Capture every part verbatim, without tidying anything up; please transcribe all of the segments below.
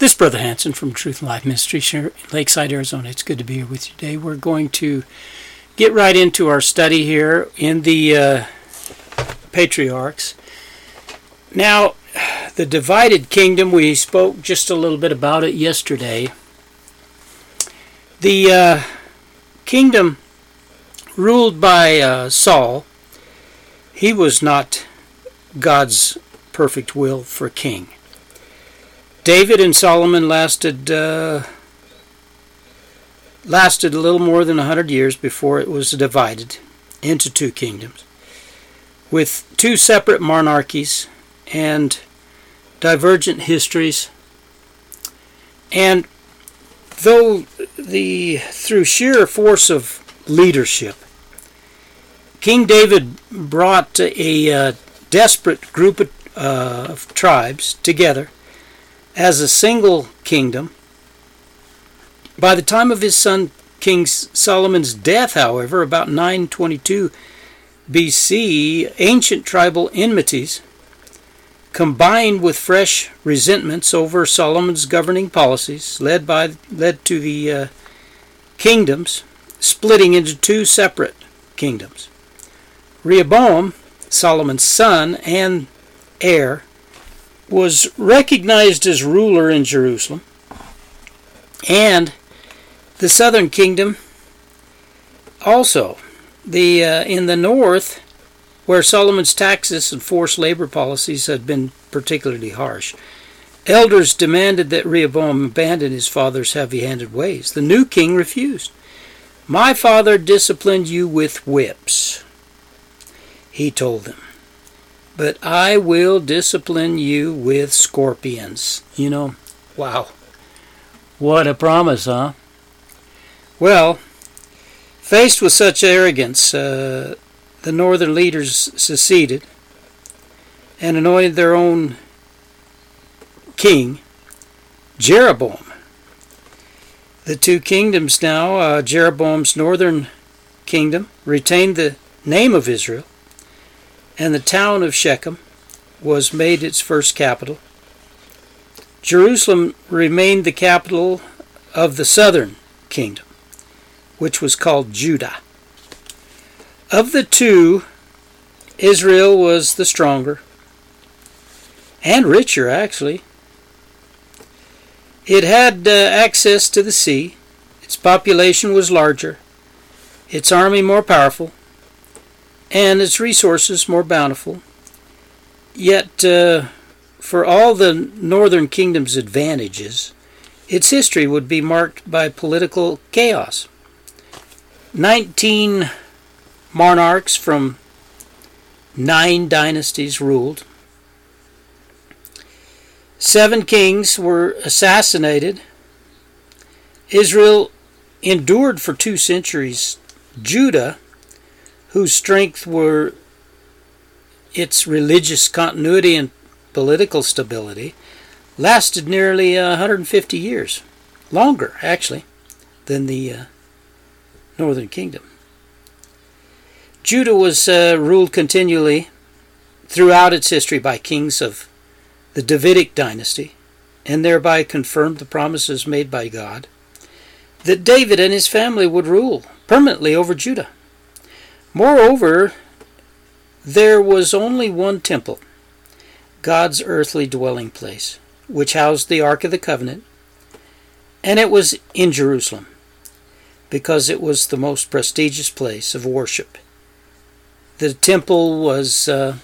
This is Brother Hanson from Truth and Life Ministry, Lakeside, Arizona. It's good to be here with you today. We're going to get right into our study here in the uh, Patriarchs. Now, the divided kingdom, we spoke just a little bit about it yesterday. The uh, kingdom ruled by uh, Saul, he was not God's perfect will for king. David and Solomon lasted uh, lasted a little more than a hundred years before it was divided into two kingdoms, with two separate monarchies and divergent histories. And though the through sheer force of leadership, King David brought a uh, desperate group of, uh, of tribes together as a single kingdom. By the time of his son King Solomon's death, however, about nine twenty-two B C, ancient tribal enmities combined with fresh resentments over Solomon's governing policies led by led to the uh, kingdoms splitting into two separate kingdoms. Rehoboam, Solomon's son and heir, was recognized as ruler in Jerusalem, and the southern kingdom also. The uh, in the north, where Solomon's taxes and forced labor policies had been particularly harsh, elders demanded that Rehoboam abandon his father's heavy-handed ways. The new king refused. "My father disciplined you with whips," he told them, "but I will discipline you with scorpions." You know, wow. What a promise, huh? Well, faced with such arrogance, uh, the northern leaders seceded and anointed their own king, Jeroboam. The two kingdoms now, uh, Jeroboam's northern kingdom retained the name of Israel, and the town of Shechem was made its first capital. Jerusalem remained the capital of the southern kingdom, which was called Judah. Of the two, Israel was the stronger and richer, actually. It had uh, access to the sea, its population was larger, its army more powerful, and its resources more bountiful. Yet, uh, for all the northern kingdom's advantages, its history would be marked by political chaos. Nineteen monarchs from nine dynasties ruled. Seven kings were assassinated. Israel endured for two centuries. Judah, whose strength were its religious continuity and political stability, lasted nearly one hundred fifty years. Longer, actually, than the uh, northern kingdom. Judah was uh, ruled continually throughout its history by kings of the Davidic dynasty, and thereby confirmed the promises made by God that David and his family would rule permanently over Judah. Moreover, there was only one temple, God's earthly dwelling place, which housed the Ark of the Covenant, and it was in Jerusalem, because it was the most prestigious place of worship. The temple was uh,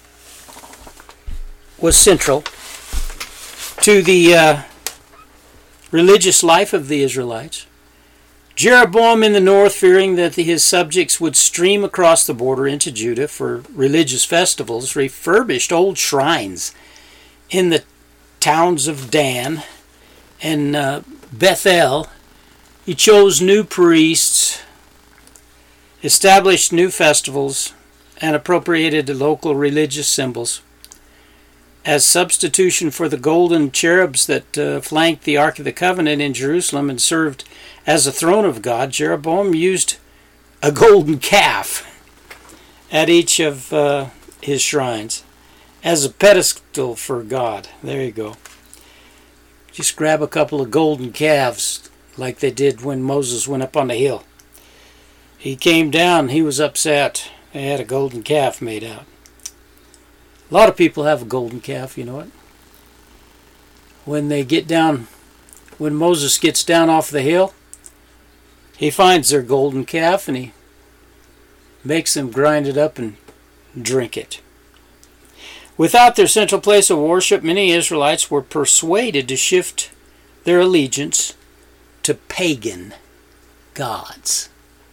was central to the uh, religious life of the Israelites. Jeroboam in the north, fearing that his subjects would stream across the border into Judah for religious festivals, refurbished old shrines in the towns of Dan and uh, Bethel. He chose new priests, established new festivals, and appropriated local religious symbols. As substitution for the golden cherubs that uh, flanked the Ark of the Covenant in Jerusalem and served as a throne of God, Jeroboam used a golden calf at each of uh, his shrines as a pedestal for God. There you go. Just grab a couple of golden calves like they did when Moses went up on the hill. He came down, he was upset. They had a golden calf made out. A lot of people have a golden calf, you know it. When they get down, when Moses gets down off the hill, he finds their golden calf and he makes them grind it up and drink it. Without their central place of worship, many Israelites were persuaded to shift their allegiance to pagan gods.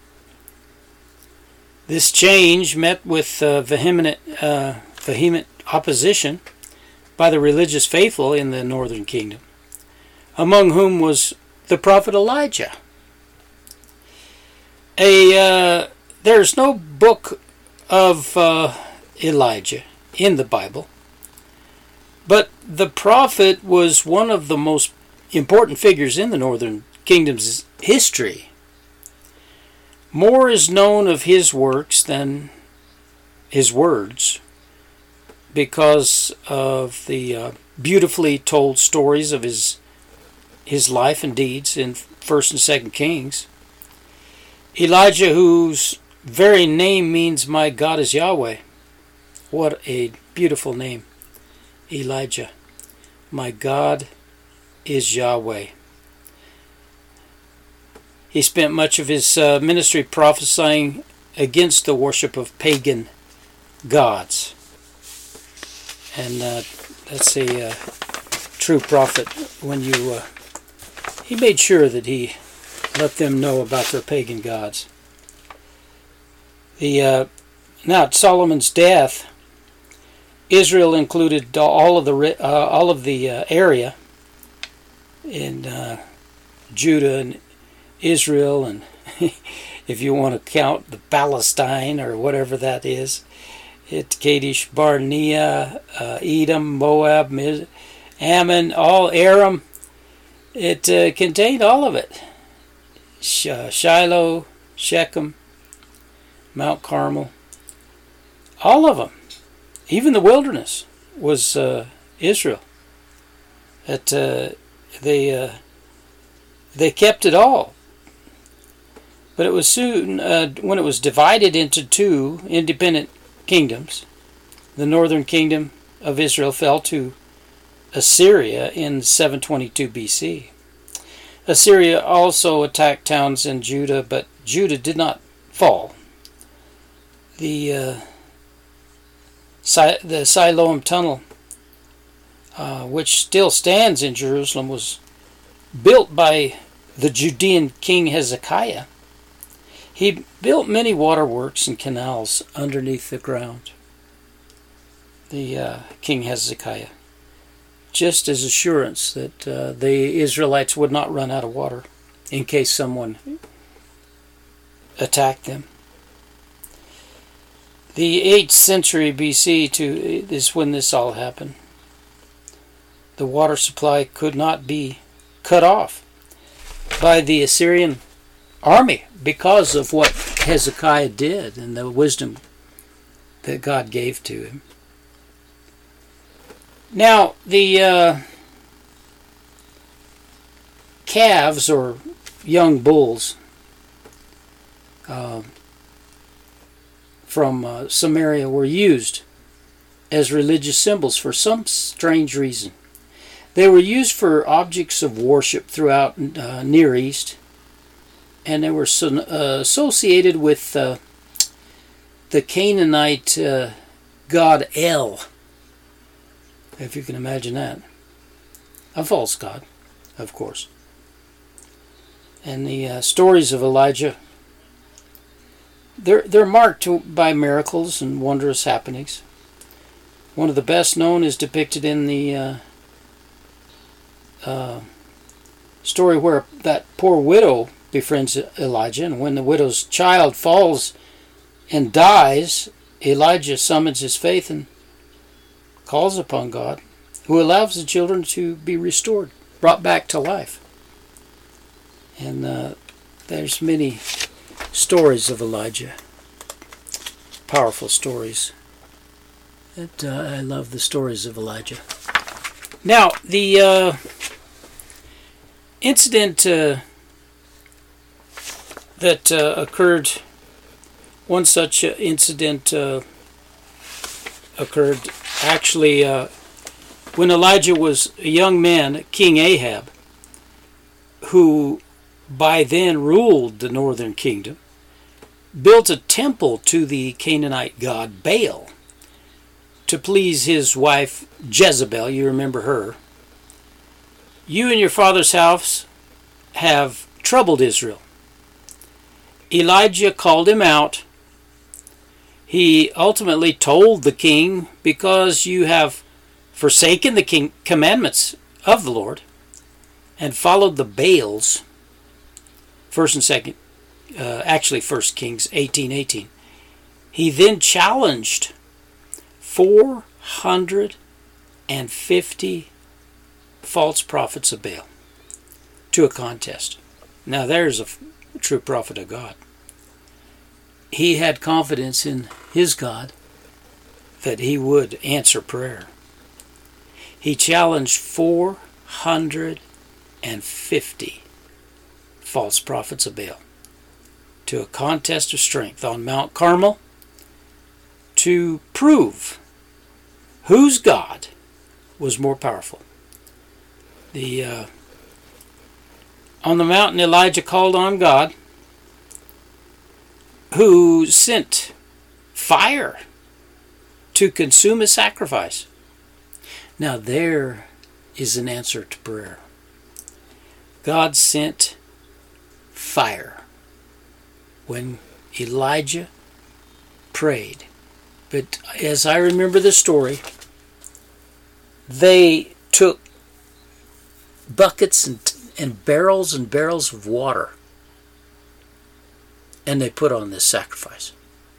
This change met with uh, vehement, uh, vehement opposition by the religious faithful in the northern kingdom, among whom was the prophet Elijah. A uh, there's no book of uh, Elijah in the Bible, but the prophet was one of the most important figures in the northern kingdom's history. More is known of his works than his words because of the uh, beautifully told stories of his his life and deeds in First and Second Kings. Elijah, whose very name means "My God is Yahweh." What a beautiful name, Elijah. My God is Yahweh. He spent much of his uh, ministry prophesying against the worship of pagan gods. And uh, that's a uh, true prophet when you... Uh, he made sure that he let them know about their pagan gods. The uh, now at Solomon's death, Israel included all of the uh, all of the uh, area in uh, Judah and Israel, and if you want to count the Palestine or whatever that is, it's Kadesh Barnea, uh, Edom, Moab, Miz- Ammon, all Aram. It uh, contained all of it. Sh- Shiloh, Shechem, Mount Carmel, all of them. Even the wilderness was uh, Israel. That uh, they uh, they kept it all. But it was soon uh, when it was divided into two independent kingdoms. The northern kingdom of Israel fell to Assyria in seven twenty-two B C. Assyria also attacked towns in Judah, but Judah did not fall. The uh, The Siloam Tunnel, uh, which still stands in Jerusalem, was built by the Judean king Hezekiah. He built many waterworks and canals underneath the ground. The uh, King Hezekiah, just as assurance that uh, the Israelites would not run out of water in case someone attacked them. The eighth century B C to, is when this all happened. The water supply could not be cut off by the Assyrian army because of what Hezekiah did and the wisdom that God gave to him. Now, the uh, calves or young bulls uh, from uh, Samaria were used as religious symbols for some strange reason. They were used for objects of worship throughout uh, Near East, and they were so, uh, associated with uh, the Canaanite uh, god El, if you can imagine that. A false god, of course. And the uh, stories of Elijah, they're, they're marked by miracles and wondrous happenings. One of the best known is depicted in the uh, uh, story where that poor widow befriends Elijah, and when the widow's child falls and dies, Elijah summons his faith and calls upon God, who allows the children to be restored, brought back to life. And uh, there's many stories of Elijah, powerful stories. That, uh, I love the stories of Elijah. Now, the uh, incident uh, that uh, occurred, one such uh, incident uh, occurred actually uh, when Elijah was a young man, King Ahab, who by then ruled the northern kingdom, built a temple to the Canaanite god Baal to please his wife Jezebel. You remember her. You and your father's house have troubled Israel. Elijah called him out. He ultimately told the king, because you have forsaken the king commandments of the Lord and followed the Baals, first and second, uh, actually First Kings eighteen eighteen. He then challenged four hundred fifty false prophets of Baal to a contest. Now there's a true prophet of God. He had confidence in his God that he would answer prayer. He challenged four hundred fifty false prophets of Baal to a contest of strength on Mount Carmel to prove whose God was more powerful. The uh, on the mountain, Elijah called on God, who sent fire to consume his sacrifice. Now there is an answer to prayer. God sent fire when Elijah prayed. But as I remember the story, they took buckets and, and barrels and barrels of water, and they put on this sacrifice.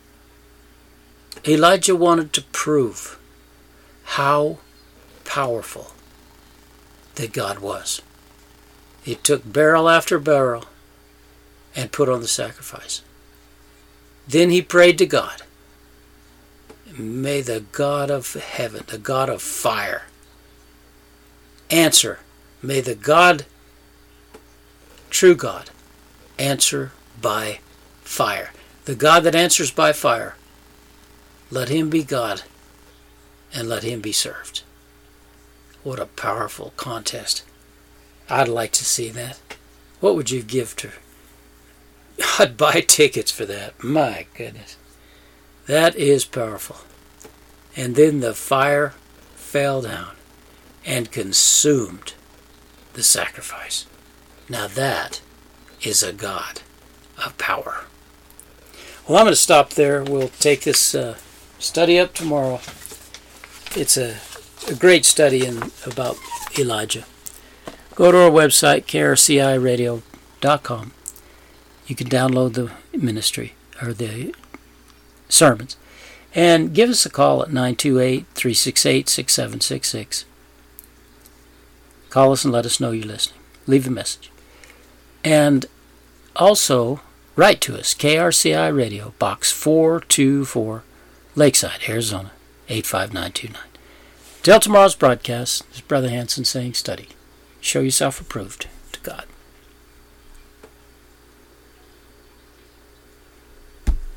Elijah wanted to prove how powerful that God was. He took barrel after barrel and put on the sacrifice. Then he prayed to God. May the God of heaven, the God of fire, answer. May the God, true God, answer by fire. The God that answers by fire, let him be God and let him be served. What a powerful contest. I'd like to see that. What would you give to? I'd buy tickets for that. My goodness. That is powerful. And then the fire fell down and consumed the sacrifice. Now that is a God of power. Well, I'm going to stop there. We'll take this uh, study up tomorrow. It's a, a great study in, about Elijah. Go to our website, K R C I radio dot com. You can download the ministry or the sermons. And give us a call at nine two eight, three six eight, six seven six six. Call us and let us know you're listening. Leave a message. And also, write to us, K R C I Radio, Box four two four, Lakeside, Arizona, eight five nine two nine. Till tomorrow's broadcast, this is Brother Hanson saying, study. Show yourself approved.